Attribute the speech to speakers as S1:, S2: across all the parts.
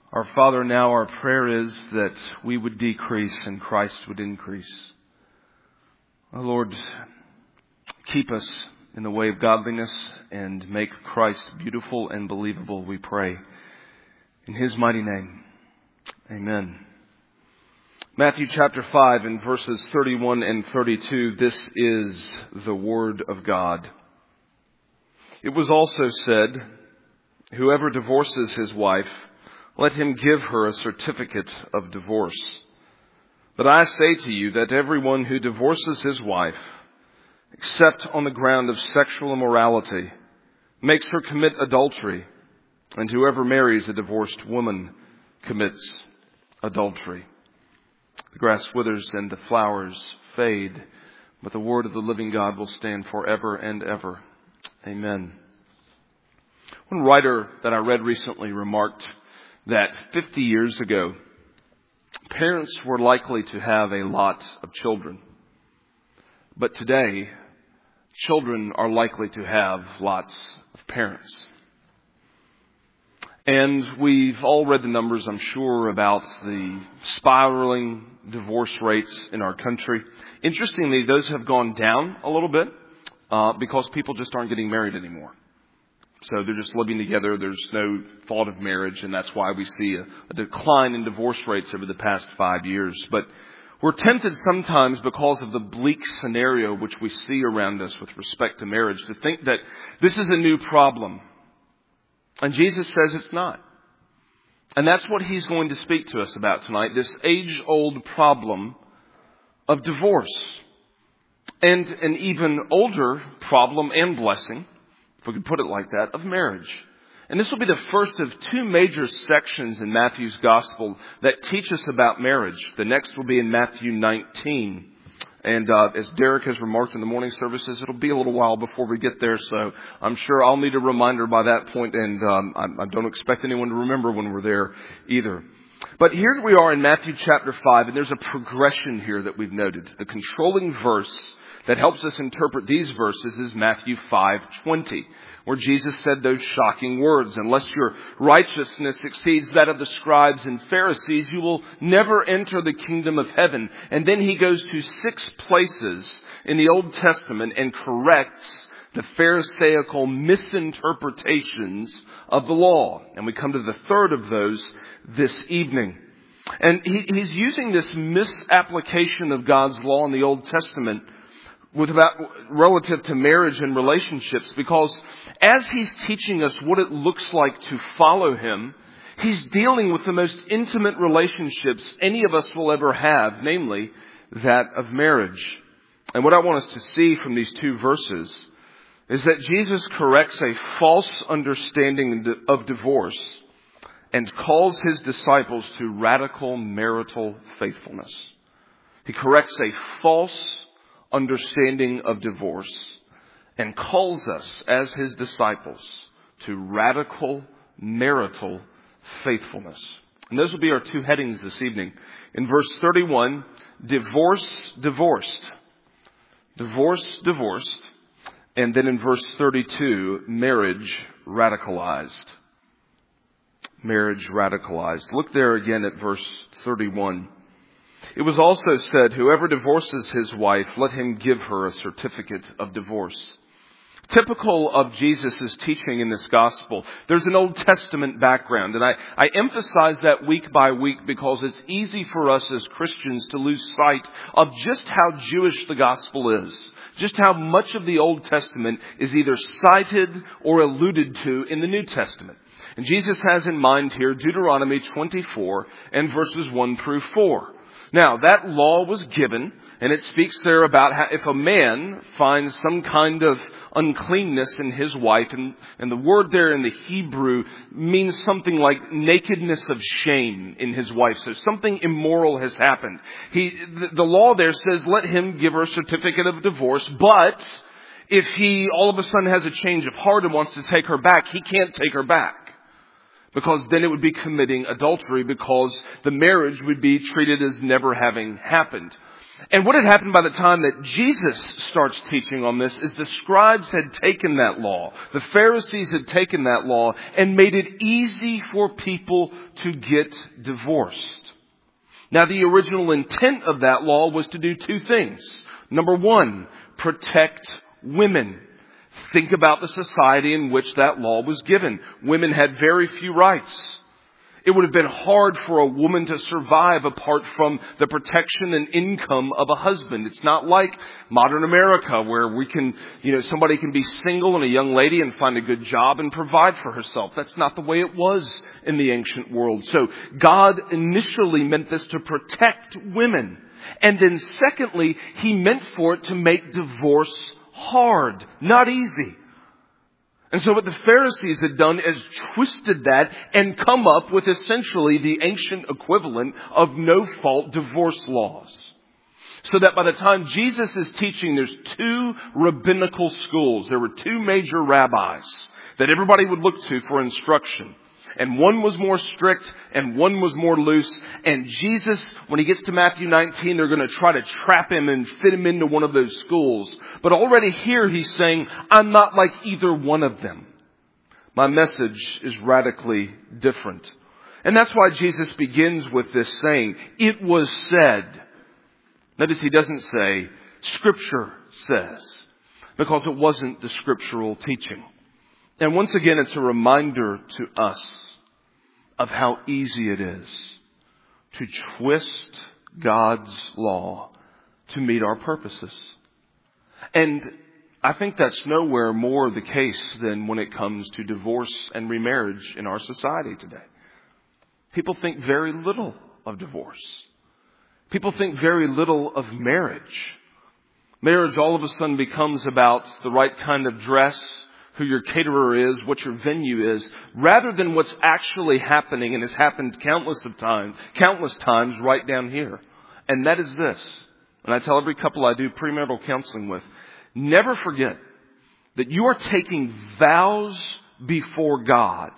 S1: Our Father, now our prayer is that we would decrease and Christ would increase. Oh Lord, keep us in the way of godliness and make Christ beautiful and believable, we pray. In His mighty name, amen. Matthew chapter 5 and verses 31 and 32, this is the Word of God. It was also said, whoever divorces his wife, let him give her a certificate of divorce. But I say to you that everyone who divorces his wife, except on the ground of sexual immorality, makes her commit adultery, and whoever marries a divorced woman commits adultery. The grass withers and the flowers fade, but the word of the living God will stand forever and ever. Amen. One writer that I read recently remarked that 50 years ago, parents were likely to have a lot of children. But today, children are likely to have lots of parents. And we've all read the numbers, I'm sure, about the spiraling divorce rates in our country. Interestingly, those have gone down a little bit because people just aren't getting married anymore. So they're just living together. There's no thought of marriage, and that's why we see a decline in divorce rates over the past 5 years. But we're tempted sometimes, because of the bleak scenario which we see around us with respect to marriage, to think that this is a new problem. And Jesus says it's not. And that's what He's going to speak to us about tonight, this age-old problem of divorce. And an even older problem and blessing, if we could put it like that, of marriage. And this will be the first of two major sections in Matthew's Gospel that teach us about marriage. The next will be in Matthew 19. And as Derek has remarked in the morning services, it'll be a little while before we get there. So I'm sure I'll need a reminder by that point, and I don't expect anyone to remember when we're there either. But here we are in Matthew chapter 5, and there's a progression here that we've noted. The controlling verse that helps us interpret these verses is Matthew 5:20, where Jesus said those shocking words, unless your righteousness exceeds that of the scribes and Pharisees, you will never enter the kingdom of heaven. And then He goes to 6 places in the Old Testament and corrects the Pharisaical misinterpretations of the law. And we come to the third of those this evening. And he's using this misapplication of God's law in the Old Testament relative to marriage and relationships, because as He's teaching us what it looks like to follow Him, He's dealing with the most intimate relationships any of us will ever have, namely that of marriage. And what I want us to see from these two verses is that Jesus corrects a false understanding of divorce and calls His disciples to radical marital faithfulness. He corrects a false understanding of divorce and calls us as His disciples to radical marital faithfulness. And those will be our two headings this evening. In verse 31, divorce, divorced. Divorce, divorced. And then in verse 32, marriage radicalized. Marriage radicalized. Look there again at verse 31. It was also said, whoever divorces his wife, let him give her a certificate of divorce. Typical of Jesus' teaching in this gospel, there's an Old Testament background. And I emphasize that week by week because it's easy for us as Christians to lose sight of just how Jewish the gospel is. Just how much of the Old Testament is either cited or alluded to in the New Testament. And Jesus has in mind here Deuteronomy 24 and verses 1 through 4. Now, that law was given, and it speaks there about how if a man finds some kind of uncleanness in his wife, and the word there in the Hebrew means something like nakedness of shame in his wife. So something immoral has happened. The law there says, let him give her a certificate of divorce, but if he all of a sudden has a change of heart and wants to take her back, he can't take her back. Because then it would be committing adultery, because the marriage would be treated as never having happened. And what had happened by the time that Jesus starts teaching on this is the scribes had taken that law. The Pharisees had taken that law and made it easy for people to get divorced. Now, the original intent of that law was to do two things. Number one, protect women. Think about the society in which that law was given. Women had very few rights. It would have been hard for a woman to survive apart from the protection and income of a husband. It's not like modern America where somebody can be single and a young lady and find a good job and provide for herself. That's not the way it was in the ancient world. So God initially meant this to protect women. And then secondly, He meant for it to make divorce hard, not easy. And so what the Pharisees had done is twisted that and come up with essentially the ancient equivalent of no-fault divorce laws. So that by the time Jesus is teaching, there's two rabbinical schools. There were two major rabbis that everybody would look to for instruction. And one was more strict and one was more loose. And Jesus, when He gets to Matthew 19, they're going to try to trap Him and fit Him into one of those schools. But already here He's saying, I'm not like either one of them. My message is radically different. And that's why Jesus begins with this saying, it was said. Notice He doesn't say, Scripture says, because it wasn't the scriptural teaching. And once again, it's a reminder to us of how easy it is to twist God's law to meet our purposes. And I think that's nowhere more the case than when it comes to divorce and remarriage in our society today. People think very little of divorce. People think very little of marriage. Marriage all of a sudden becomes about the right kind of dress, who your caterer is, what your venue is, rather than what's actually happening and has happened countless times right down here. And that is this. And I tell every couple I do premarital counseling with, never forget that you are taking vows before God.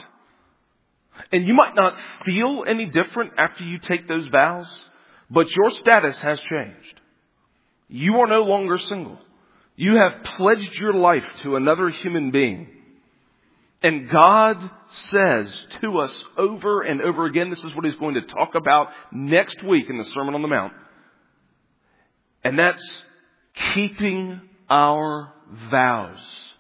S1: And you might not feel any different after you take those vows, but your status has changed. You are no longer single. You have pledged your life to another human being. And God says to us over and over again, this is what He's going to talk about next week in the Sermon on the Mount. And that's keeping our vows.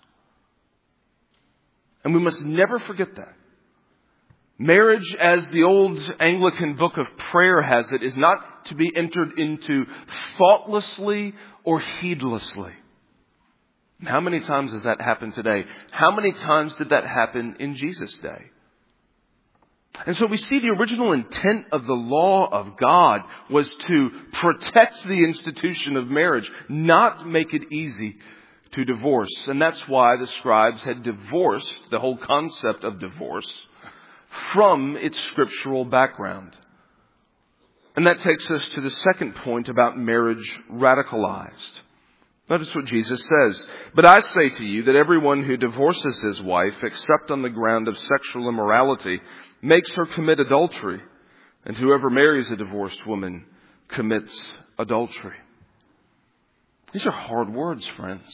S1: And we must never forget that. Marriage, as the old Anglican book of prayer has it, is not to be entered into thoughtlessly or heedlessly. How many times has that happened today? How many times did that happen in Jesus' day? And so we see the original intent of the law of God was to protect the institution of marriage, not make it easy to divorce. And that's why the scribes had divorced the whole concept of divorce from its scriptural background. And that takes us to the second point about marriage radicalized. Notice what Jesus says. But I say to you that everyone who divorces his wife, except on the ground of sexual immorality, makes her commit adultery. And whoever marries a divorced woman commits adultery. These are hard words, friends.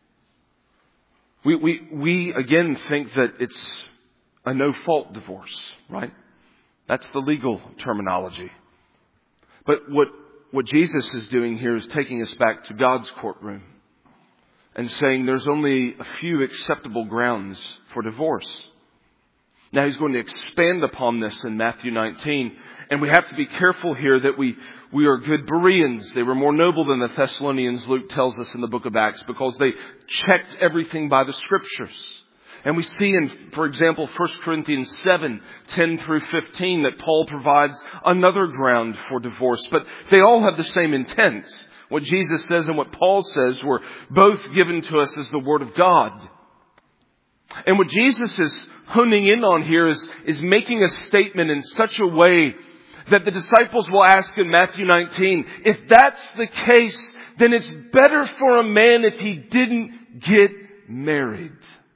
S1: We again think that it's a no-fault divorce, right? That's the legal terminology. But what Jesus is doing here is taking us back to God's courtroom and saying there's only a few acceptable grounds for divorce. Now He's going to expand upon this in Matthew 19. And we have to be careful here that we are good Bereans. They were more noble than the Thessalonians, Luke tells us in the book of Acts, because they checked everything by the Scriptures. And we see in, for example, 1 Corinthians 7, 10 through 15, that Paul provides another ground for divorce. But they all have the same intent. What Jesus says and what Paul says were both given to us as the Word of God. And what Jesus is honing in on here is making a statement in such a way that the disciples will ask in Matthew 19, if that's the case, then it's better for a man if he didn't get married.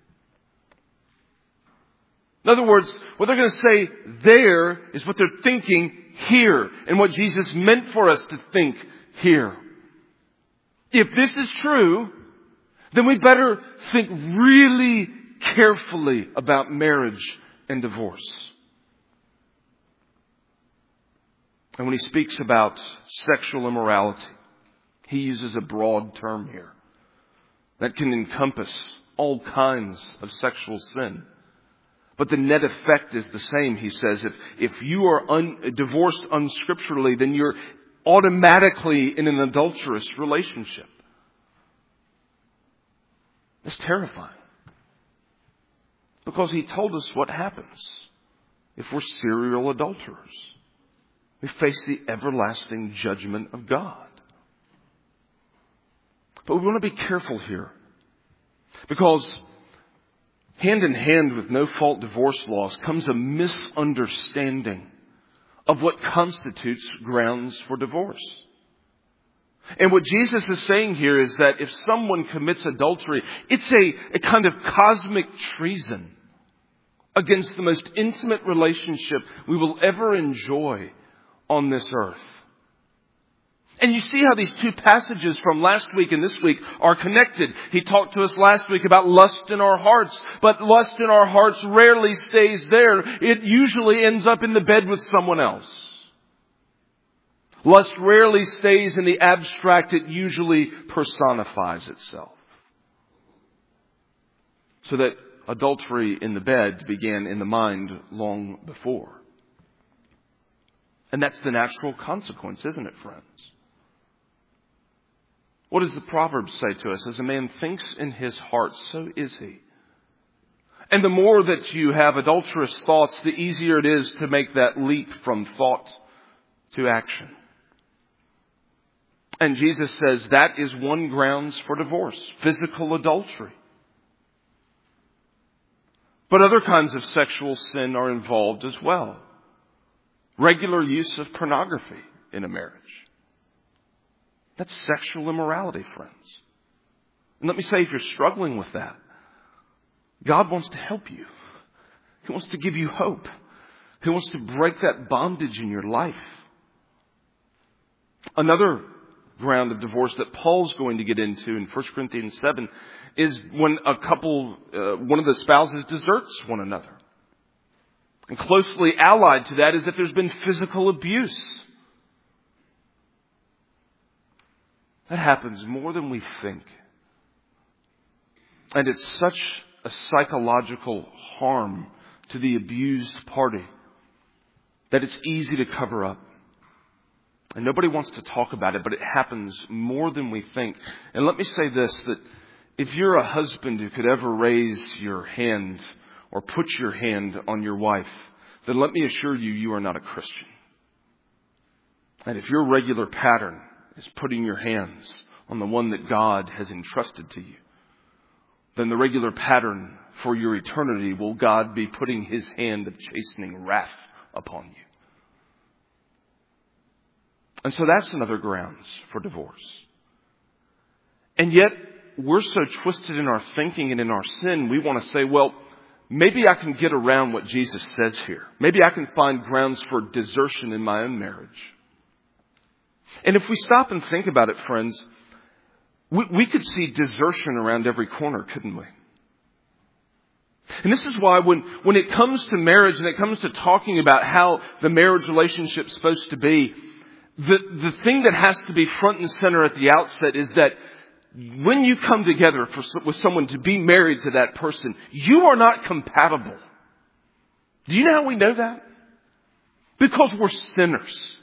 S1: In other words, what they're going to say there is what they're thinking here, and what Jesus meant for us to think here. If this is true, then we better think really carefully about marriage and divorce. And when he speaks about sexual immorality, he uses a broad term here that can encompass all kinds of sexual sin. But the net effect is the same, he says. If you are divorced unscripturally, then you're automatically in an adulterous relationship. It's terrifying. Because he told us what happens if we're serial adulterers. We face the everlasting judgment of God. But we want to be careful here. Because hand in hand with no-fault divorce laws comes a misunderstanding of what constitutes grounds for divorce. And what Jesus is saying here is that if someone commits adultery, it's a kind of cosmic treason against the most intimate relationship we will ever enjoy on this earth. And you see how these two passages from last week and this week are connected. He talked to us last week about lust in our hearts, but lust in our hearts rarely stays there. It usually ends up in the bed with someone else. Lust rarely stays in the abstract. It usually personifies itself. So that adultery in the bed began in the mind long before. And that's the natural consequence, isn't it, friends? What does the Proverbs say to us? As a man thinks in his heart, so is he. And the more that you have adulterous thoughts, the easier it is to make that leap from thought to action. And Jesus says that is one grounds for divorce, physical adultery. But other kinds of sexual sin are involved as well. Regular use of pornography in a marriage. That's sexual immorality, friends. And let me say, if you're struggling with that, God wants to help you. He wants to give you hope. He wants to break that bondage in your life. Another ground of divorce that Paul's going to get into in 1 Corinthians 7 is when a couple, one of the spouses deserts one another. And closely allied to that is if there's been physical abuse. That happens more than we think. And it's such a psychological harm to the abused party that it's easy to cover up. And nobody wants to talk about it, but it happens more than we think. And let me say this, that if you're a husband who could ever raise your hand or put your hand on your wife, then let me assure you, you are not a Christian. And if your regular pattern is putting your hands on the one that God has entrusted to you, then the regular pattern for your eternity will God be putting his hand of chastening wrath upon you. And so that's another grounds for divorce. And yet, we're so twisted in our thinking and in our sin, we want to say, well, maybe I can get around what Jesus says here. Maybe I can find grounds for desertion in my own marriage. And if we stop and think about it, friends, we could see desertion around every corner, couldn't we? And this is why when it comes to marriage and it comes to talking about how the marriage relationship is supposed to be, the thing that has to be front and center at the outset is that when you come together with someone to be married to that person, you are not compatible. Do you know how we know that? Because we're sinners.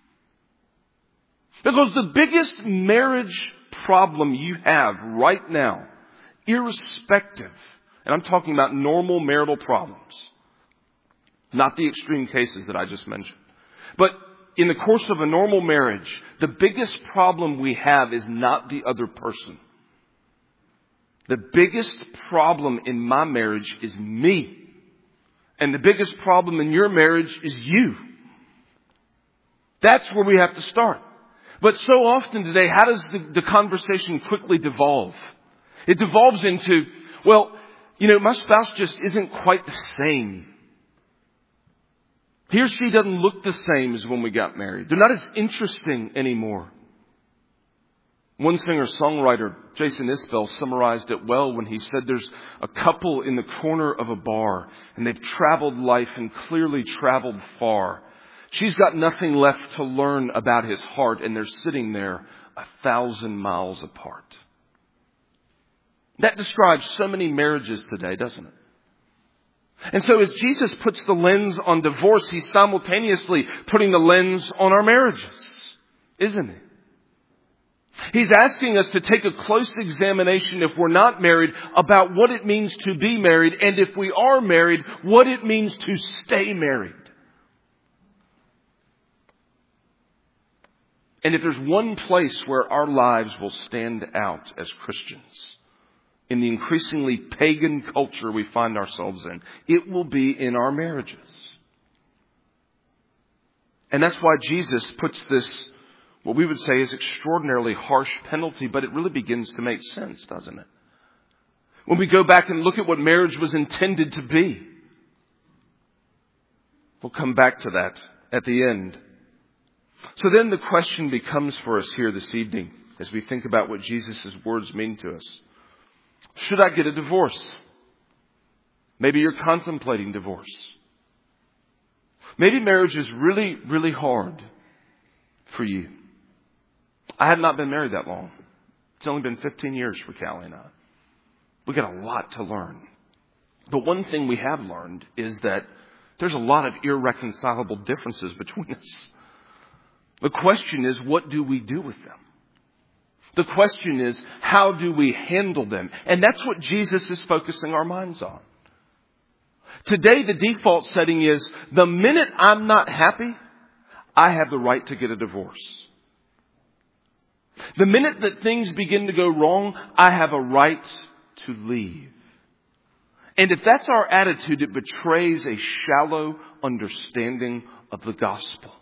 S1: Because the biggest marriage problem you have right now, irrespective, and I'm talking about normal marital problems, not the extreme cases that I just mentioned, but in the course of a normal marriage, the biggest problem we have is not the other person. The biggest problem in my marriage is me. And the biggest problem in your marriage is you. That's where we have to start. But so often today, how does the conversation quickly devolve? It devolves into, well, my spouse just isn't quite the same. He or she doesn't look the same as when we got married. They're not as interesting anymore. One singer-songwriter, Jason Isbell, summarized it well when he said there's a couple in the corner of a bar and they've traveled life and clearly traveled far. She's got nothing left to learn about his heart and they're sitting there 1,000 miles apart. That describes so many marriages today, doesn't it? And so as Jesus puts the lens on divorce, He's simultaneously putting the lens on our marriages, isn't He? He's asking us to take a close examination, if we're not married, about what it means to be married, and if we are married, what it means to stay married. And if there's one place where our lives will stand out as Christians, in the increasingly pagan culture we find ourselves in, it will be in our marriages. And that's why Jesus puts this, what we would say is extraordinarily harsh penalty, but it really begins to make sense, doesn't it? When we go back and look at what marriage was intended to be. We'll come back to that at the end. So then the question becomes for us here this evening, as we think about what Jesus' words mean to us. Should I get a divorce? Maybe you're contemplating divorce. Maybe marriage is really, really hard for you. I have not been married that long. It's only been 15 years for Callie and I. We've got a lot to learn. But one thing we have learned is that there's a lot of irreconcilable differences between us. The question is, what do we do with them? The question is, how do we handle them? And that's what Jesus is focusing our minds on. Today, the default setting is, the minute I'm not happy, I have the right to get a divorce. The minute that things begin to go wrong, I have a right to leave. And if that's our attitude, it betrays a shallow understanding of the gospel.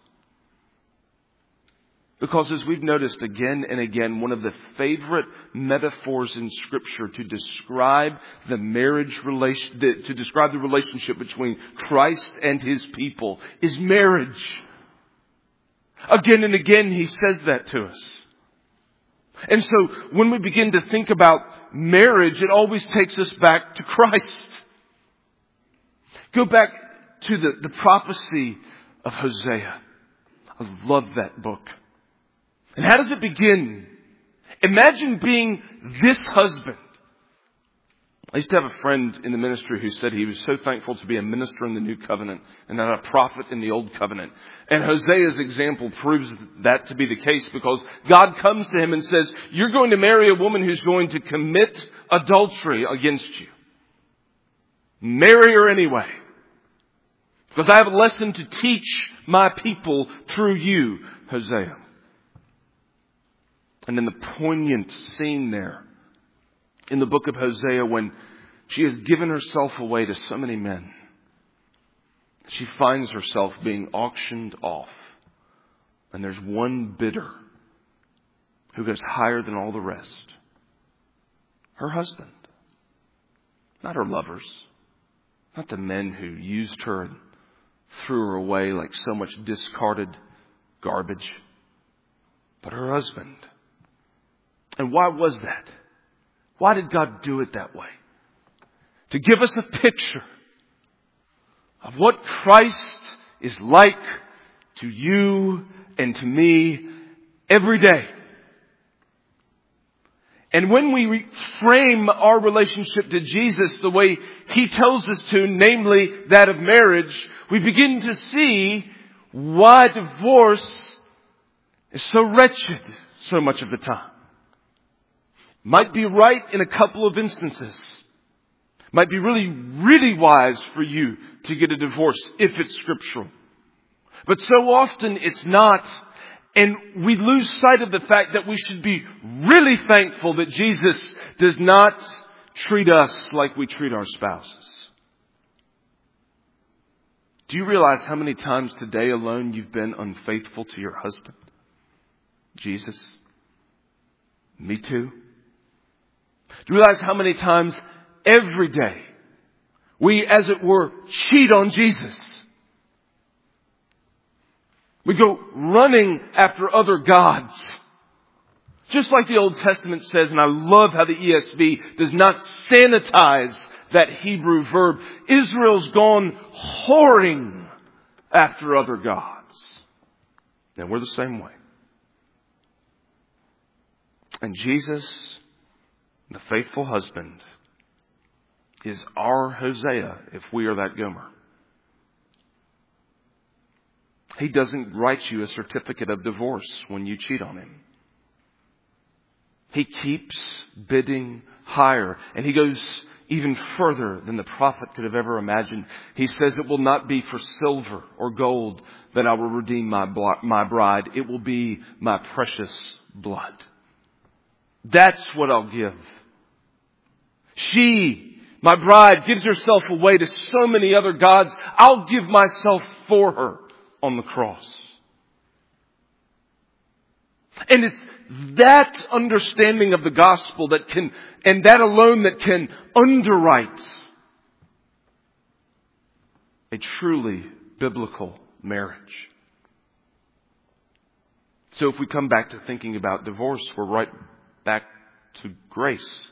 S1: Because as we've noticed again and again, one of the favorite metaphors in Scripture to describe the to describe the relationship between Christ and His people is marriage. Again and again, He says that to us. And so when we begin to think about marriage, it always takes us back to Christ. Go back to the prophecy of Hosea. I love that book. And how does it begin? Imagine being this husband. I used to have a friend in the ministry who said he was so thankful to be a minister in the New Covenant and not a prophet in the Old Covenant. And Hosea's example proves that to be the case, because God comes to him and says, you're going to marry a woman who's going to commit adultery against you. Marry her anyway. Because I have a lesson to teach my people through you, Hosea. And then the poignant scene there in the book of Hosea, when she has given herself away to so many men, she finds herself being auctioned off. And there's one bidder who goes higher than all the rest. Her husband. Not her lovers. Not the men who used her and threw her away like so much discarded garbage. But her husband. And why was that? Why did God do it that way? To give us a picture of what Christ is like to you and to me every day. And when we frame our relationship to Jesus the way He tells us to, namely that of marriage, we begin to see why divorce is so wretched so much of the time. Might be right in a couple of instances. Might be really, really wise for you to get a divorce if it's scriptural. But so often it's not. And we lose sight of the fact that we should be really thankful that Jesus does not treat us like we treat our spouses. Do you realize how many times today alone you've been unfaithful to your husband? Jesus? Me too. Do you realize how many times every day we, as it were, cheat on Jesus? We go running after other gods Just like the Old Testament says, and I love how the ESV does not sanitize that Hebrew verb. Israel's gone whoring after other gods. And we're the same way. And Jesus, the faithful husband, is our Hosea if we are that Gomer. He doesn't write you a certificate of divorce when you cheat on him. He keeps bidding higher. And he goes even further than the prophet could have ever imagined. He says, it will not be for silver or gold that I will redeem my bride. It will be my precious blood. That's what I'll give. She, my bride, gives herself away to so many other gods. I'll give myself for her on the cross. And it's that understanding of the gospel that can, and that alone that can underwrite a truly biblical marriage. So if we come back to thinking about divorce, we're right back to grace.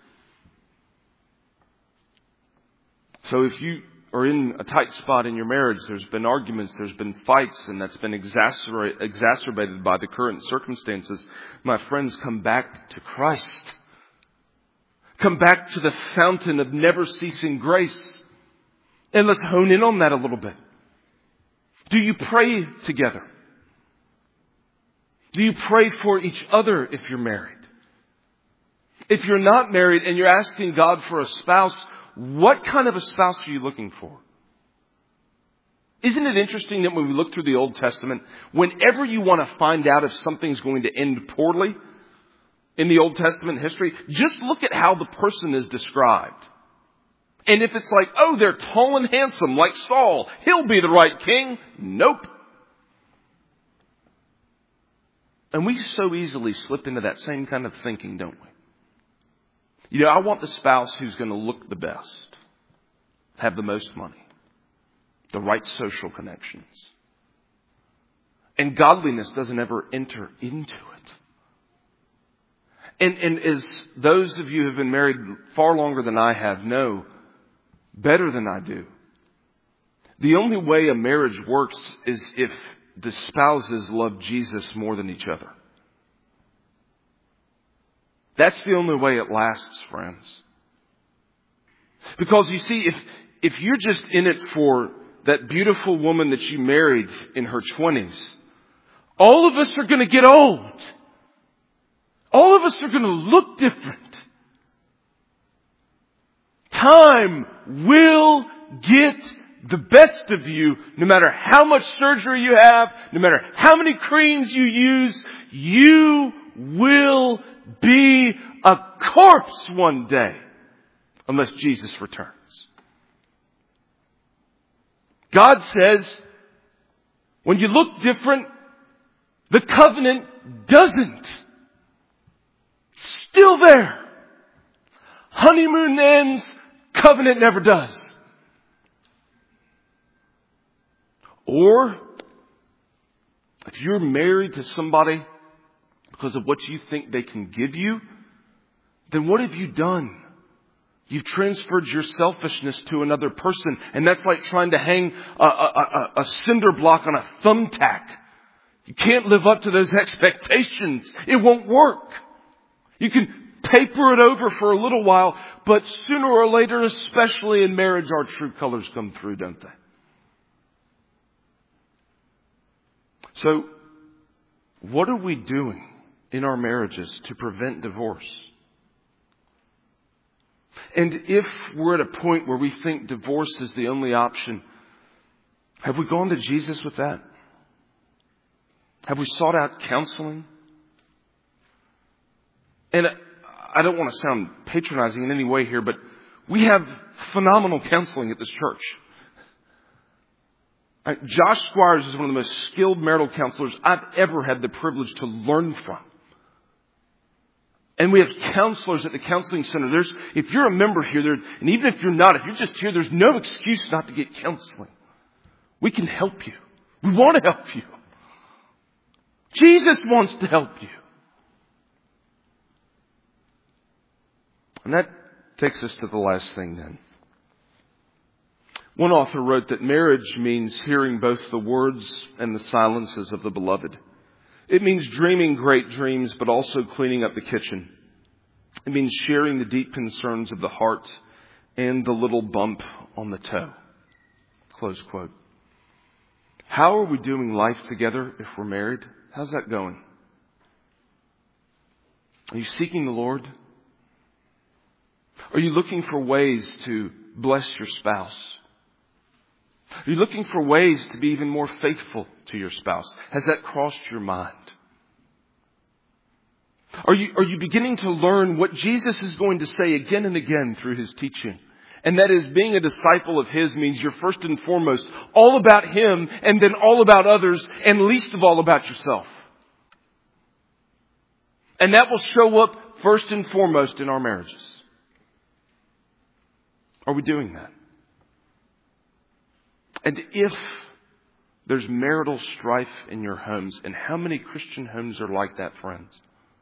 S1: So if you are in a tight spot in your marriage, there's been arguments, there's been fights, and that's been exacerbated by the current circumstances. My friends, come back to Christ. Come back to the fountain of never ceasing grace. And let's hone in on that a little bit. Do you pray together? Do you pray for each other if you're married? If you're not married and you're asking God for a spouse, what kind of a spouse are you looking for? Isn't it interesting that when we look through the Old Testament, whenever you want to find out if something's going to end poorly in the Old Testament history, just look at how the person is described. And if it's like, oh, they're tall and handsome like Saul, he'll be the right king. Nope. And we so easily slip into that same kind of thinking, don't we? You know, I want the spouse who's going to look the best, have the most money, the right social connections. And godliness doesn't ever enter into it. And as those of you who have been married far longer than I have know, better than I do, the only way a marriage works is if the spouses love Jesus more than each other. That's the only way it lasts, friends. Because you see, if you're just in it for that beautiful woman that you married in her 20s, all of us are going to get old. All of us are going to look different. Time will get the best of you, no matter how much surgery you have, no matter how many creams you use, you will be a corpse one day unless Jesus returns. God says, when you look different, the covenant doesn't. Still there. Honeymoon ends, covenant never does. Or, if you're married to somebody because of what you think they can give you, then what have you done? You've transferred your selfishness to another person. And that's like trying to hang a cinder block on a thumbtack. You can't live up to those expectations. It won't work. You can paper it over for a little while, but sooner or later, especially in marriage, our true colors come through, don't they? So, what are we doing in our marriages to prevent divorce? And if we're at a point where we think divorce is the only option, have we gone to Jesus with that? Have we sought out counseling? And I don't want to sound patronizing in any way here, but we have phenomenal counseling at this church. Josh Squires is one of the most skilled marital counselors I've ever had the privilege to learn from. And we have counselors at the counseling center. If you're a member here, and even if you're not, if you're just here, there's no excuse not to get counseling. We can help you. We want to help you. Jesus wants to help you. And that takes us to the last thing then. One author wrote that marriage means hearing both the words and the silences of the beloved. It means dreaming great dreams, but also cleaning up the kitchen. It means sharing the deep concerns of the heart and the little bump on the toe. Close quote. How are we doing life together if we're married? How's that going? Are you seeking the Lord? Are you looking for ways to bless your spouse? Are you looking for ways to be even more faithful to your spouse? Has that crossed your mind? Are you beginning to learn what Jesus is going to say again and again through His teaching? And that is, being a disciple of His means you're first and foremost all about Him, and then all about others, and least of all about yourself. And that will show up first and foremost in our marriages. Are we doing that? And if there's marital strife in your homes, and how many Christian homes are like that, friends?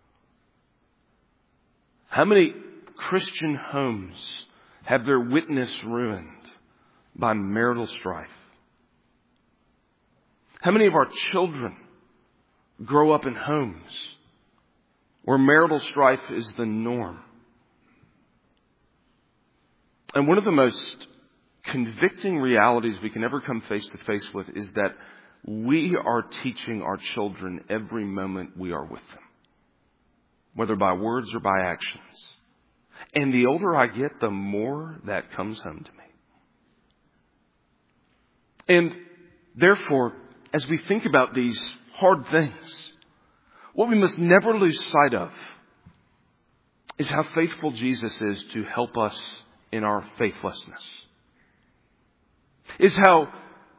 S1: How many Christian homes have their witness ruined by marital strife? How many of our children grow up in homes where marital strife is the norm? And one of the most convicting realities we can ever come face to face with is that we are teaching our children every moment we are with them, whether by words or by actions. And the older I get, the more that comes home to me. And therefore, as we think about these hard things, what we must never lose sight of is how faithful Jesus is to help us in our faithlessness. Is how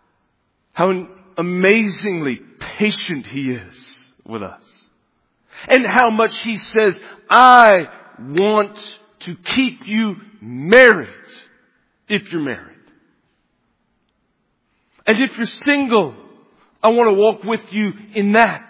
S1: amazingly patient He is with us. And how much He says, I want to keep you married if you're married. And if you're single, I want to walk with you in that.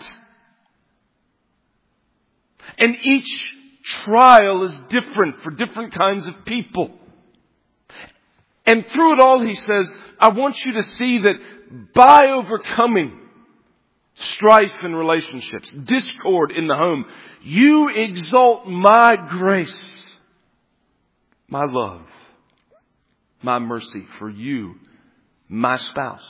S1: And each trial is different for different kinds of people. And through it all, He says, I want you to see that by overcoming strife in relationships, discord in the home, you exalt my grace, my love, my mercy for you, my spouse.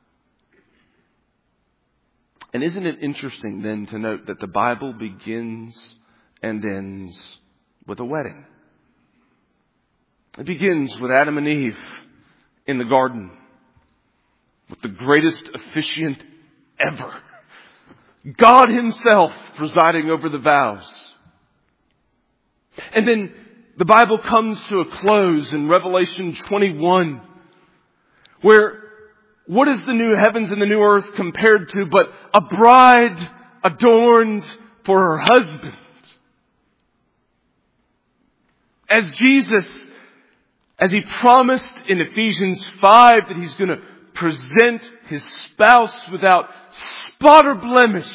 S1: And isn't it interesting then to note that the Bible begins and ends with a wedding? It begins with Adam and Eve in the garden, with the greatest officiant ever, God Himself presiding over the vows. And then the Bible comes to a close in Revelation 21, where what is the new heavens and the new earth compared to but a bride adorned for her husband? As Jesus, as He promised in Ephesians 5 that He's going to present His spouse without spot or blemish,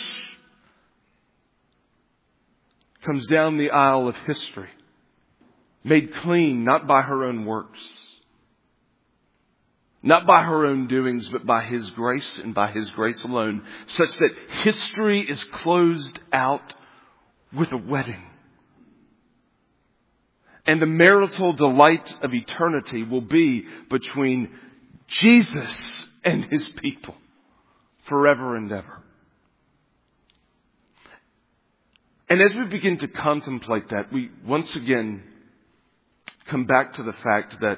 S1: comes down the aisle of history, made clean not by her own works, not by her own doings, but by His grace and by His grace alone, such that history is closed out with a wedding. And the marital delight of eternity will be between Jesus and His people forever and ever. And as we begin to contemplate that, we once again come back to the fact that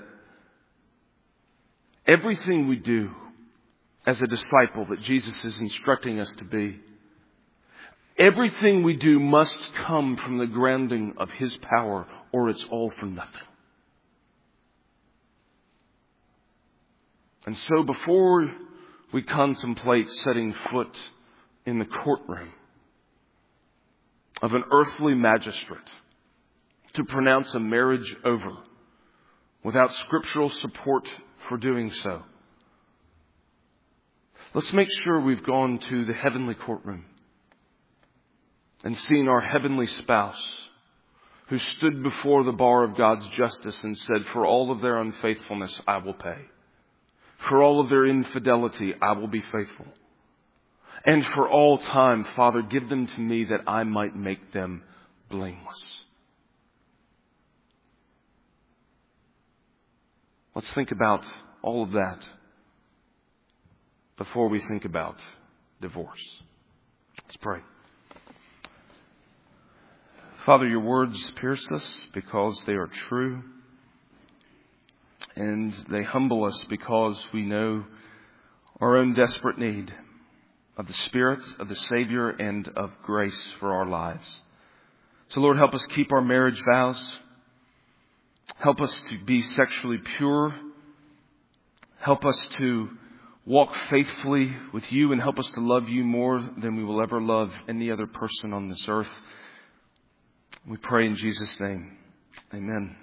S1: everything we do as a disciple that Jesus is instructing us to be, everything we do must come from the grounding of His power, or it's all for nothing. And so before we contemplate setting foot in the courtroom of an earthly magistrate to pronounce a marriage over without scriptural support for doing so, let's make sure we've gone to the heavenly courtroom and seen our heavenly spouse who stood before the bar of God's justice and said, for all of their unfaithfulness, I will pay. For all of their infidelity, I will be faithful. And for all time, Father, give them to me that I might make them blameless. Let's think about all of that before we think about divorce. Let's pray. Father, your words pierce us because they are true. And they humble us because we know our own desperate need of the Spirit, of the Savior, and of grace for our lives. So Lord, help us keep our marriage vows. Help us to be sexually pure. Help us to walk faithfully with you, and help us to love you more than we will ever love any other person on this earth. We pray in Jesus' name. Amen.